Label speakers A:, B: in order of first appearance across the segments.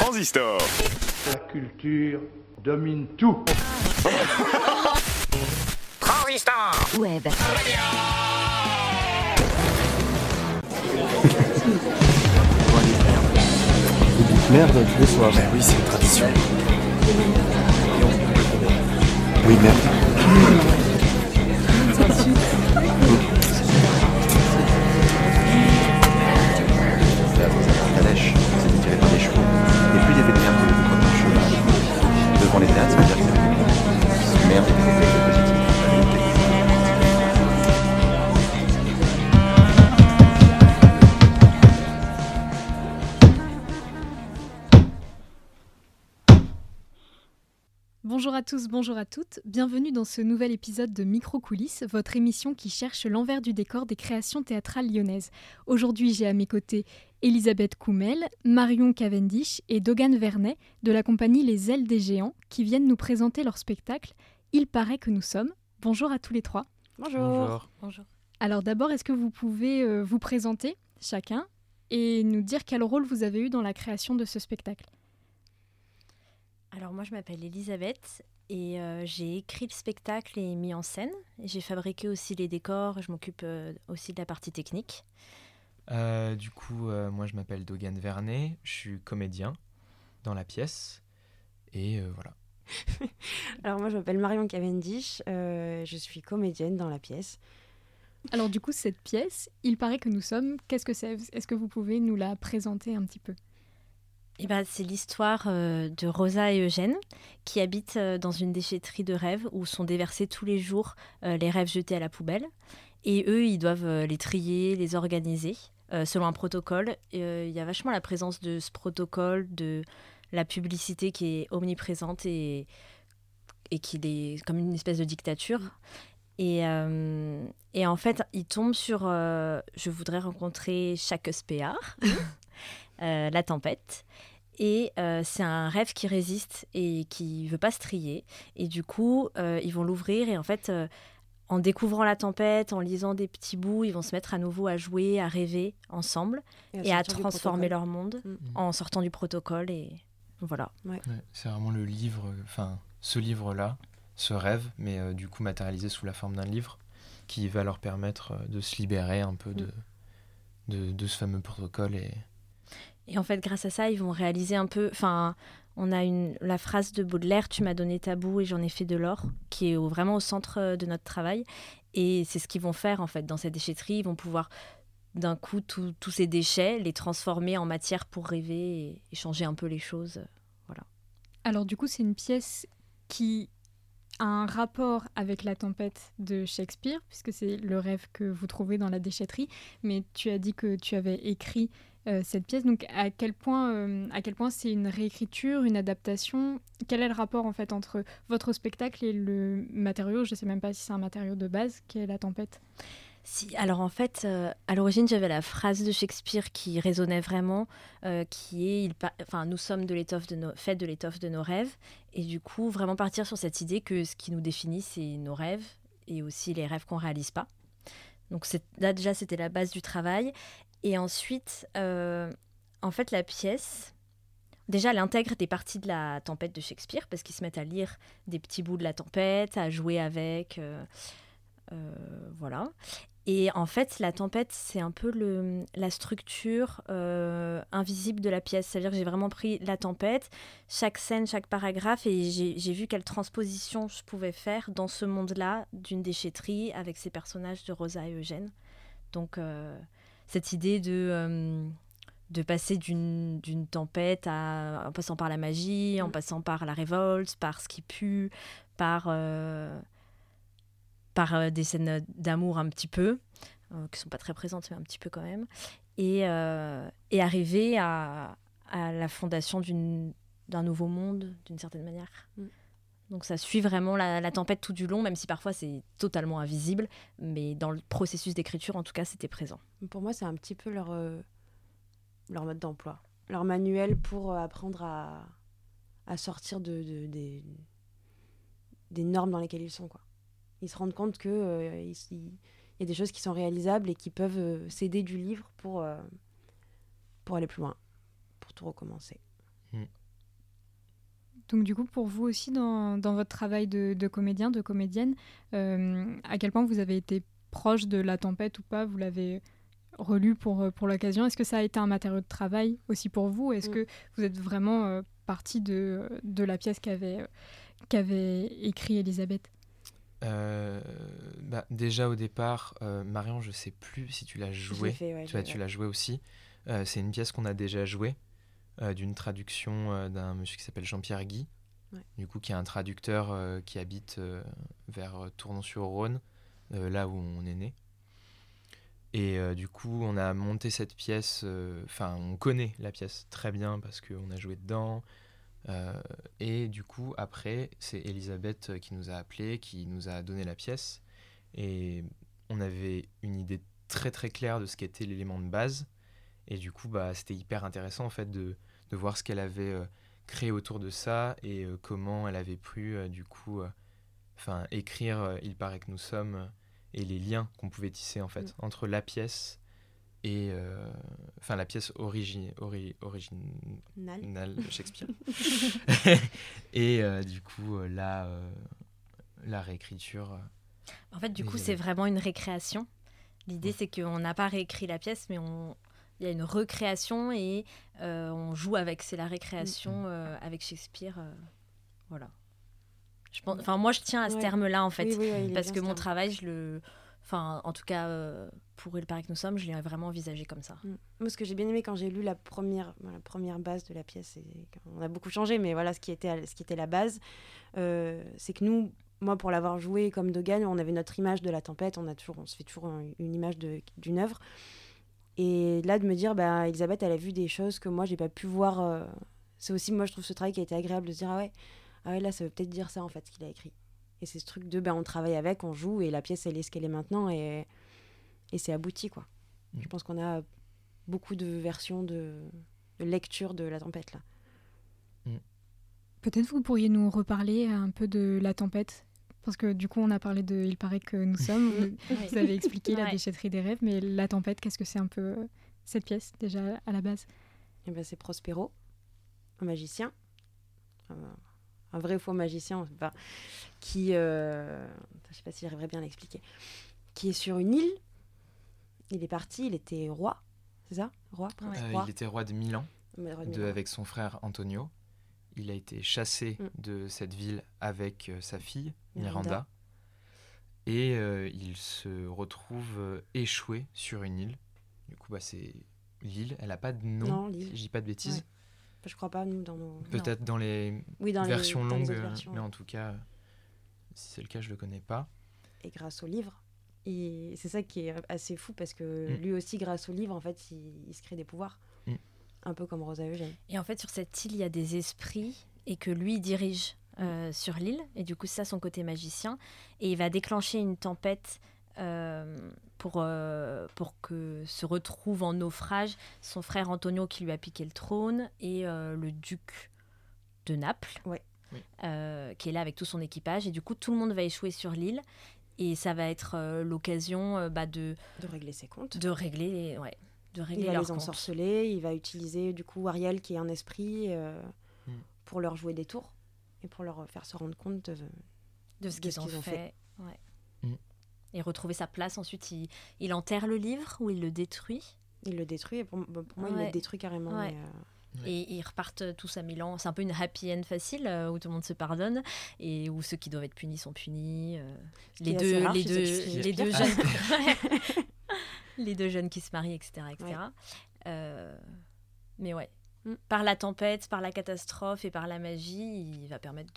A: Transistor.
B: La culture domine tout.
A: Transistor.
C: Web.
D: Merde, tous les soirs.
E: Ben oui, c'est une tradition.
D: Oui, merde.
E: La lèche, c'est tiré par des chevaux. Et plus des vétérinaires que des contre cheval. Devant les théâtres, ça veut dire que merde est découpée de positif.
F: Bonjour à tous, bonjour à toutes, bienvenue dans ce nouvel épisode de Micro-Coulisses, votre émission qui cherche l'envers du décor des créations théâtrales lyonnaises. Aujourd'hui, j'ai à mes côtés Elisabeth Coumel, Marion Cavendish et Dogan Vernet de la compagnie Les Ailes des Géants qui viennent nous présenter leur spectacle « Il paraît que nous sommes ». Bonjour à tous les trois.
D: Bonjour.
F: Bonjour. Alors d'abord, est-ce que vous pouvez vous présenter chacun et nous dire quel rôle vous avez eu dans la création de ce spectacle ?
G: Alors moi je m'appelle Elisabeth et j'ai écrit le spectacle et mis en scène. J'ai fabriqué aussi les décors et je m'occupe aussi de la partie technique.
H: Moi je m'appelle Dogan Vernet, je suis comédien dans la pièce et voilà.
I: Alors moi je m'appelle Marion Cavendish, je suis comédienne dans la pièce.
F: Alors du coup cette pièce, Il paraît que nous sommes, qu'est-ce que c'est ? Est-ce que vous pouvez nous la présenter un petit peu ?
G: C'est l'histoire de Rosa et Eugène qui habitent dans une déchetterie de rêves où sont déversés tous les jours les rêves jetés à la poubelle. Et eux, ils doivent les trier, les organiser selon un protocole. Il y a vachement la présence de ce protocole, de la publicité qui est omniprésente et qui est comme une espèce de dictature. Et en fait, ils tombent sur « Je voudrais rencontrer Shakespeare », la tempête. Et c'est un rêve qui résiste et qui ne veut pas se trier. Et du coup, ils vont l'ouvrir et en fait, en découvrant la tempête, en lisant des petits bouts, ils vont se mettre à nouveau à jouer, à rêver ensemble et à transformer leur monde en sortant du protocole. Et voilà.
H: Ouais, c'est vraiment le livre, ce livre-là, ce rêve, mais du coup matérialisé sous la forme d'un livre qui va leur permettre de se libérer un peu de ce fameux protocole.
G: Et en fait, grâce à ça, ils vont réaliser un peu... on a la phrase de Baudelaire « Tu m'as donné ta boue et j'en ai fait de l'or », qui est vraiment au centre de notre travail. Et c'est ce qu'ils vont faire, en fait, dans cette déchetterie. Ils vont pouvoir, d'un coup, tous ces déchets, les transformer en matière pour rêver et changer un peu les choses. Voilà.
F: Alors, du coup, c'est une pièce qui a un rapport avec la tempête de Shakespeare, puisque c'est le rêve que vous trouvez dans la déchetterie. Mais tu as dit que tu avais écrit cette pièce. Donc, à quel point c'est une réécriture, une adaptation ? Quel est le rapport, en fait, entre votre spectacle et le matériau ? Je ne sais même pas si c'est un matériau de base, qui est la tempête.
G: Si, alors en fait, à l'origine, j'avais la phrase de Shakespeare qui résonnait vraiment, qui est nous sommes faits de l'étoffe de nos rêves. Et du coup, vraiment partir sur cette idée que ce qui nous définit, c'est nos rêves et aussi les rêves qu'on ne réalise pas. Donc là, déjà, c'était la base du travail. Et ensuite, en fait, la pièce, déjà, elle intègre des parties de la tempête de Shakespeare parce qu'ils se mettent à lire des petits bouts de la tempête, à jouer avec, voilà. Et en fait, la tempête, c'est un peu la structure invisible de la pièce. C'est-à-dire que j'ai vraiment pris la tempête, chaque scène, chaque paragraphe, et j'ai vu quelle transposition je pouvais faire dans ce monde-là d'une déchetterie avec ces personnages de Rosa et Eugène. Donc, cette idée de passer d'une tempête en passant par la magie, en passant par la révolte, par ce qui pue, par des scènes d'amour un petit peu, qui ne sont pas très présentes, mais un petit peu quand même, et arriver à la fondation d'un nouveau monde, d'une certaine manière. Donc ça suit vraiment la tempête tout du long, même si parfois c'est totalement invisible, mais dans le processus d'écriture, en tout cas, c'était présent.
I: Pour moi, c'est un petit peu leur mode d'emploi, leur manuel pour apprendre à sortir des normes dans lesquelles ils sont, quoi. Ils se rendent compte qu'il y a des choses qui sont réalisables et qui peuvent s'aider du livre pour aller plus loin, pour tout recommencer.
F: Donc du coup, pour vous aussi, dans votre travail de comédien, de comédienne, à quel point vous avez été proche de La Tempête ou pas? Vous l'avez relu pour l'occasion. Est-ce que ça a été un matériau de travail aussi pour vous? Est-ce que vous êtes vraiment partie de la pièce qu'avait écrit Elisabeth?
H: Déjà au départ, Marion, je sais plus si tu l'as joué. Tu l'as joué aussi. C'est une pièce qu'on a déjà jouée, d'une traduction d'un monsieur qui s'appelle Jean-Pierre Guy, du coup, qui est un traducteur qui habite vers Tournon-sur-Rhône, là où on est né. Et du coup, on a monté cette pièce, on connaît la pièce très bien parce qu'on a joué dedans. Et du coup, après, c'est Elisabeth qui nous a appelés, qui nous a donné la pièce. Et on avait une idée très très claire de ce qu'était l'élément de base. Et du coup, c'était hyper intéressant en fait de voir ce qu'elle avait créé autour de ça et comment elle avait pu écrire Il paraît que nous sommes et les liens qu'on pouvait tisser en fait entre la pièce et la pièce originale de Shakespeare et du coup la réécriture.
G: En fait, du coup, c'est vraiment une récréation. L'idée, c'est qu'on n'a pas réécrit la pièce, mais il y a une recréation et on joue avec. C'est la récréation avec Shakespeare. Voilà. Moi, je tiens à ce terme-là, en fait, parce que mon travail, en tout cas, pour Il paraît que nous sommes, je l'ai vraiment envisagé comme ça.
I: Moi, ce que j'ai bien aimé quand j'ai lu la première base de la pièce, on a beaucoup changé, mais voilà, ce qui était la base, c'est que moi, pour l'avoir joué comme Dogan, on avait notre image de La Tempête, on se fait toujours une image d'une œuvre. Et là, de me dire, Elisabeth, elle a vu des choses que moi, j'ai pas pu voir. C'est aussi, moi, je trouve ce travail qui a été agréable de se dire, ah ouais, là, ça veut peut-être dire ça, en fait, ce qu'il a écrit. Et c'est ce truc de, on travaille avec, on joue, et la pièce, elle est ce qu'elle est maintenant, et c'est abouti, quoi. Je pense qu'on a beaucoup de versions de lecture de La Tempête, là.
F: Peut-être vous pourriez nous reparler un peu de La Tempête, parce que du coup, on a parlé de Il paraît que nous sommes. Vous avez expliqué la déchetterie des rêves, mais La Tempête, qu'est-ce que c'est un peu cette pièce, déjà, à la base?
I: C'est Prospero, un magicien, un vrai faux magicien, qui, je sais pas si j'arriverai bien à l'expliquer, qui est sur une île. Il est parti, il était roi, c'est ça? Roi.
H: Il était roi de Milan, avec son frère Antonio. Il a été chassé de cette ville avec sa fille, Miranda. Et il se retrouve échoué sur une île. Du coup, c'est l'île. Elle n'a pas de nom, si je dis pas de bêtises.
I: Ouais. Je crois pas, nous, dans nos...
H: Peut-être dans les versions longues, mais en tout cas, si c'est le cas, je le connais pas.
I: Et grâce au livre, c'est ça qui est assez fou, parce que lui aussi, grâce au livre, en fait, il se crée des pouvoirs. Un peu comme Rosa Eugène. Et
G: en fait, sur cette île, il y a des esprits et que lui, il dirige sur l'île. Et du coup, c'est ça son côté magicien. Et il va déclencher une tempête pour que se retrouve en naufrage son frère Antonio qui lui a piqué le trône et le duc de Naples, qui est là avec tout son équipage. Et du coup, tout le monde va échouer sur l'île. Et ça va être l'occasion de
I: régler ses comptes.
G: De régler
I: il va les ensorceler, il va utiliser du coup Ariel qui est un esprit pour leur jouer des tours et pour leur faire se rendre compte
G: de ce qu'ils ont fait. Ouais. Et retrouver sa place. Ensuite, il enterre le livre ou il le détruit.
I: Il le détruit, et pour moi, il le détruit carrément.
G: Ouais. Et ils repartent tous à Milan. C'est un peu une happy end facile où tout le monde se pardonne et où ceux qui doivent être punis sont punis. Les deux jeunes. Les deux jeunes qui se marient, etc. Mais par la tempête, par la catastrophe et par la magie, il va permettre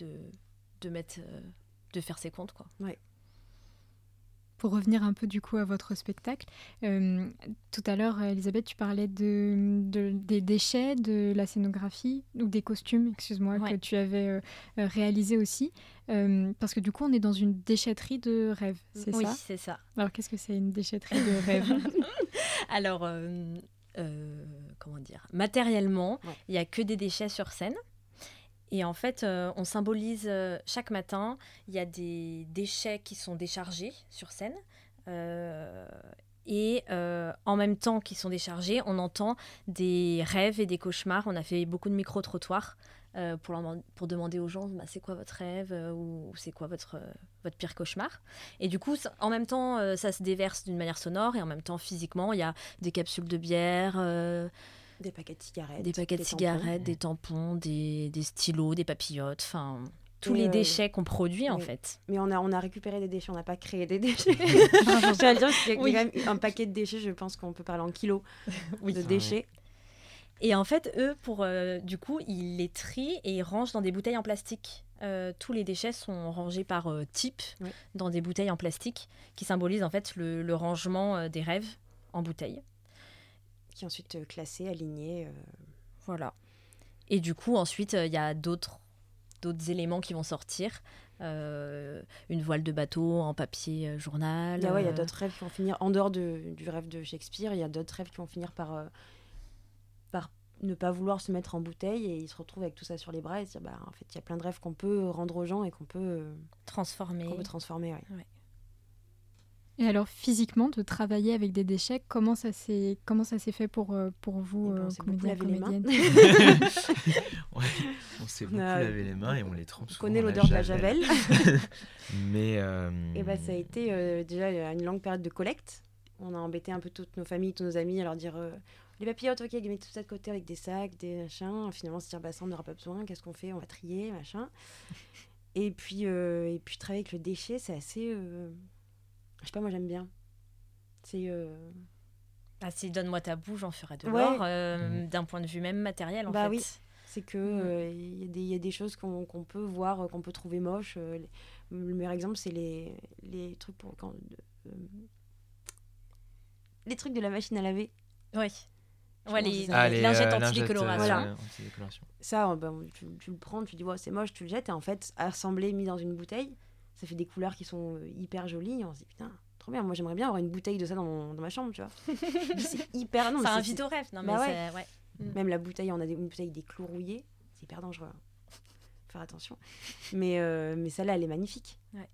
G: de faire ses comptes, quoi.
I: Ouais.
F: Pour revenir un peu du coup à votre spectacle, tout à l'heure, Elisabeth, tu parlais des déchets, de la scénographie, ou des costumes, excuse-moi, que tu avais réalisé aussi. Parce que du coup, on est dans une déchetterie de rêves, c'est ça?
G: Oui, c'est ça.
F: Alors, qu'est-ce que c'est une déchetterie de rêves?
G: Alors, comment dire? Matériellement, il n'y a que des déchets sur scène. Et en fait, on symbolise chaque matin, il y a des déchets qui sont déchargés sur scène. Et en même temps qu'ils sont déchargés, on entend des rêves et des cauchemars. On a fait beaucoup de micro-trottoirs pour demander aux gens c'est quoi votre rêve ou c'est quoi votre pire cauchemar. Et du coup, en même temps, ça se déverse d'une manière sonore et en même temps, physiquement, il y a des capsules de bière,
I: des paquets de cigarettes,
G: des tampons, des stylos, des papillotes, enfin tous les déchets qu'on produit en fait.
I: Mais on a récupéré des déchets, on n'a pas créé des déchets. Je tiens à dire qu'il y a quand même un paquet de déchets, je pense qu'on peut parler en kilos de déchets.
G: Et en fait, eux, du coup, ils les trient et ils rangent dans des bouteilles en plastique. Tous les déchets sont rangés par type dans des bouteilles en plastique qui symbolisent en fait le rangement des rêves en bouteilles.
I: Qui est ensuite classés, alignés.
G: Voilà. Et du coup, ensuite, il y a d'autres éléments qui vont sortir. Une voile de bateau en papier journal.
I: Il y a d'autres rêves qui vont finir, en dehors du rêve de Shakespeare, il y a d'autres rêves qui vont finir par ne pas vouloir se mettre en bouteille et ils se retrouvent avec tout ça sur les bras et se dire en fait il y a plein de rêves qu'on peut rendre aux gens et qu'on peut transformer. Ouais.
F: Et alors physiquement de travailler avec des déchets, comment ça s'est fait pour vous,
I: on s'est beaucoup lavé les mains.
E: On s'est beaucoup lavé les mains et on les trempe souvent.
I: On connaît l'odeur de la javel.
E: Mais
I: ça a été déjà une longue période de collecte. On a embêté un peu toutes nos familles, tous nos amis à leur dire les papillotes, ok, mettre tout ça de côté avec des sacs, des machins. Finalement, se dire ça on n'aura pas besoin, qu'est-ce qu'on fait? On va trier, machin. Et puis travailler avec le déchet, c'est assez je sais pas, moi j'aime bien. C'est
G: si donne-moi ta boue, j'en ferai de l'or, d'un point de vue même matériel en fait.
I: Oui, c'est que il y a des choses qu'on peut voir, qu'on peut trouver moches. Le meilleur exemple, c'est les trucs les trucs de la machine à laver.
G: Oui. Les lingettes anti-décoloration.
I: Voilà. Ça, tu le prends, tu dis c'est moche, tu le jettes et en fait, assemblé, mis dans une bouteille, ça fait des couleurs qui sont hyper jolies et on se dit putain, trop bien, moi j'aimerais bien avoir une bouteille de ça dans ma chambre, tu vois. C'est hyper... Non,
G: ça invite au rêve. Non, mais
I: Même la bouteille, on a une bouteille des clous rouillés, c'est hyper dangereux. Faut faire attention. Mais celle-là, elle est magnifique.
G: Ouais.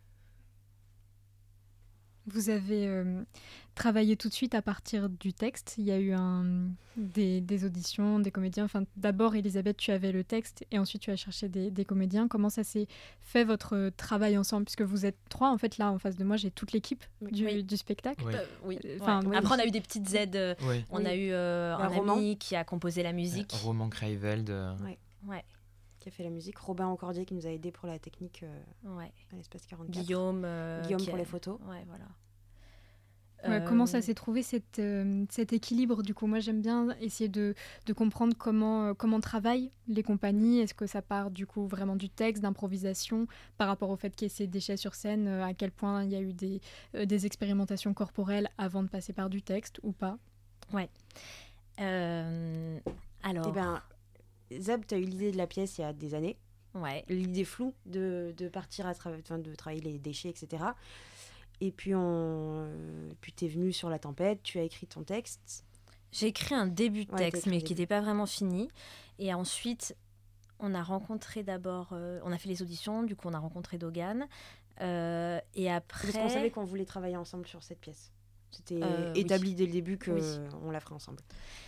F: Vous avez travaillé tout de suite à partir du texte. Il y a eu des auditions, des comédiens. Enfin, d'abord, Elisabeth, tu avais le texte et ensuite tu as cherché des comédiens. Comment ça s'est fait votre travail ensemble? Puisque vous êtes 3, en fait, là, en face de moi, j'ai toute l'équipe du spectacle.
G: Oui. Après, on a eu des petites aides. On a eu un
I: Roman
G: ami qui a composé la musique.
H: Roman Kreiveld.
I: Qui a fait la musique. Robin Encordier qui nous a aidés pour la technique à l'espace 44.
G: Guillaume
I: pour les photos.
F: Comment ça s'est trouvé cet équilibre du coup? Moi j'aime bien essayer de comprendre comment travaillent les compagnies. Est-ce que ça part du coup vraiment du texte, d'improvisation par rapport au fait qu'il y ait ces déchets sur scène, à quel point il y a eu des expérimentations corporelles avant de passer par du texte ou pas?
G: Alors
I: Zeb, tu as eu l'idée de la pièce il y a des années. L'idée floue de partir de travailler les déchets, etc. Et puis tu es venue sur La Tempête, tu as écrit ton texte.
G: J'ai écrit un début de texte, mais qui n'était pas vraiment fini. Et ensuite, on a rencontré d'abord... on a fait les auditions, du coup on a rencontré Dogan. Et après...
I: Parce qu'on savait qu'on voulait travailler ensemble sur cette pièce. C'était établi dès le début qu'on la ferait ensemble.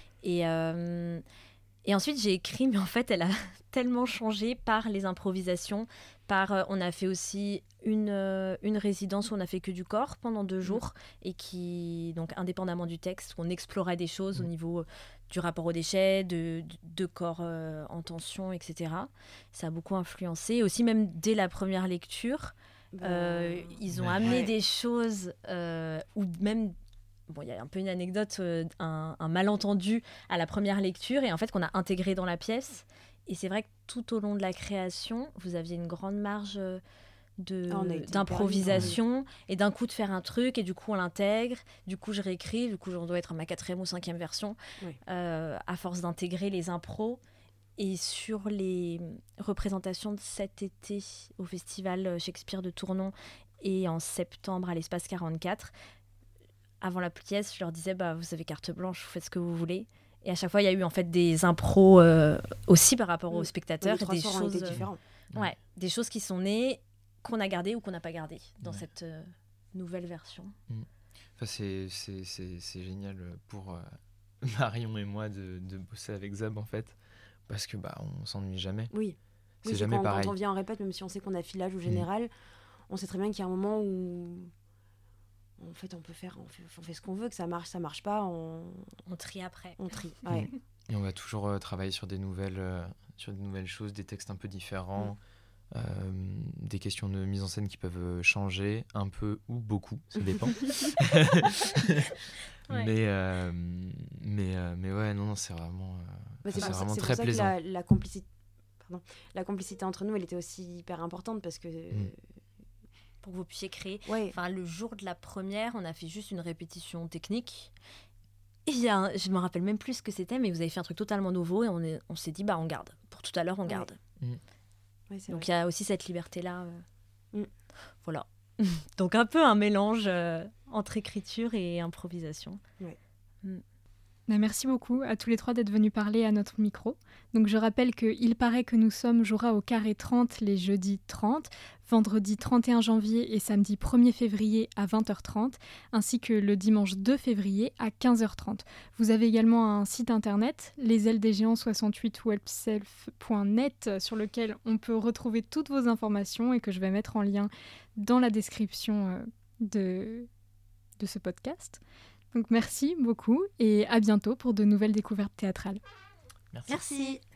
G: Et ensuite, j'ai écrit, mais en fait, elle a tellement changé par les improvisations. On a fait aussi une résidence où on a fait que du corps pendant 2 jours et qui, donc indépendamment du texte, on explorait des choses au niveau du rapport aux déchets, de corps en tension, etc. Ça a beaucoup influencé. Aussi, même dès la première lecture, ils ont amené des choses ou même... Bon, il y a un peu une anecdote, un malentendu à la première lecture et en fait qu'on a intégré dans la pièce. Et c'est vrai que tout au long de la création, vous aviez une grande marge d'improvisation et d'un coup de faire un truc et du coup on l'intègre. Du coup je réécris, du coup j'en dois être à ma 4e ou 5e version à force d'intégrer les impros. Et sur les représentations de cet été au festival Shakespeare de Tournon et en septembre à l'espace 44, avant la pièce, je leur disais vous avez carte blanche, vous faites ce que vous voulez. Et à chaque fois, il y a eu en fait des impros aussi par rapport aux spectateurs.
I: Les 3 soirs ont été différents.
G: Des choses qui sont nées, qu'on a gardées ou qu'on n'a pas gardées dans cette nouvelle version.
H: Enfin, c'est génial pour Marion et moi de bosser avec Zab, en fait, parce que on s'ennuie jamais.
I: Oui.
H: C'est
I: Oui,
H: jamais pareil.
I: Quand on vient en répète, même si on sait qu'on a filage ou général, on sait très bien qu'il y a un moment où en fait on fait ce qu'on veut, que ça marche pas, on
G: trie après.
I: On trie. Ouais.
H: Et on va toujours travailler sur des nouvelles choses, des textes un peu différents, des questions de mise en scène qui peuvent changer un peu ou beaucoup, ça dépend.
G: Ouais.
H: Mais ouais, non, c'est vraiment,
I: C'est
H: vraiment
I: pour
H: très
I: ça
H: plaisant.
I: que la complicité entre nous, elle était aussi hyper importante parce que
G: pour que vous puissiez créer.
I: Ouais.
G: Enfin, le jour de la première, on a fait juste une répétition technique. Et je me rappelle même plus ce que c'était, mais vous avez fait un truc totalement nouveau et on s'est dit, on garde. Pour tout à l'heure, on garde.
I: Ouais,
G: donc il y a aussi cette liberté-là.
I: Mm.
G: Voilà. Donc un peu un mélange entre écriture et improvisation.
I: Ouais.
F: Merci beaucoup à tous les trois d'être venus parler à notre micro. Donc je rappelle qu'il paraît que nous sommes Jura au Carré 30 les jeudis 30, vendredi 31 janvier et samedi 1er février à 20h30, ainsi que le dimanche 2 février à 15h30. Vous avez également un site internet, lesailesdesgéants68webself.net, sur lequel on peut retrouver toutes vos informations et que je vais mettre en lien dans la description de ce podcast. Donc merci beaucoup et à bientôt pour de nouvelles découvertes théâtrales.
H: Merci.
G: Merci.